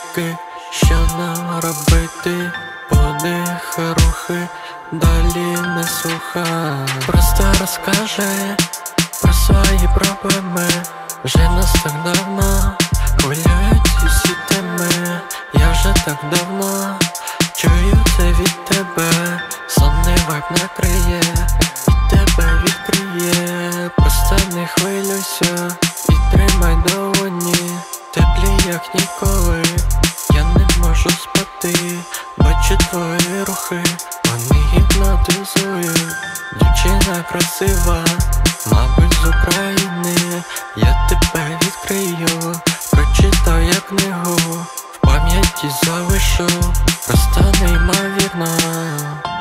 думки, що нам робити, подих, рухи, далі не слухай. Просто розкажи про свої проблеми, вже нас так давно хвилюють усі теми. Я вже так давно чую це від тебе, сонний вайб накриє, і тебе відкриє. Просто не хвилюйся і тримай долоні, теплі як ніколи. Я не можу спати, бачу твої рухи, вони гіпнотизують. Дівчина красива, мабуть з України. Я тебе відкрию, прочитаю як книгу, в пам'яті залишу, просто неймовірно.